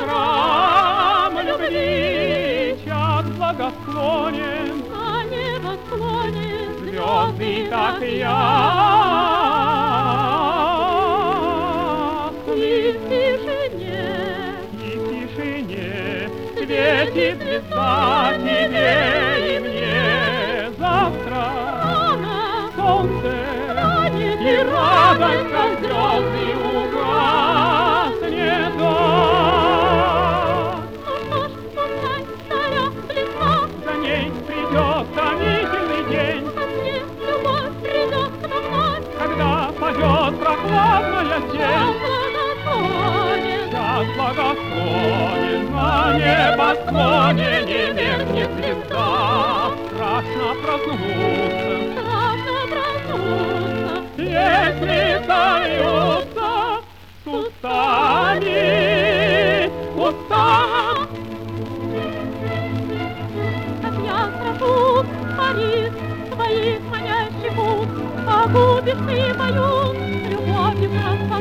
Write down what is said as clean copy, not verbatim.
храм любви час благосклонен, на небо склонен, звезды так ясны. И в тишине Светит звезда тебе и мне. Завтра солнце и радость, как звезды, угаснет. За ней придет томительный день, когда поет прохладная тень. Час благосклонен, на небосклоне не меркнет звезда. Страшно проснуться, если сольются с устами. Как я спрошу, Париж, твоих манящих уст, погубишь ты мою любовью красоту.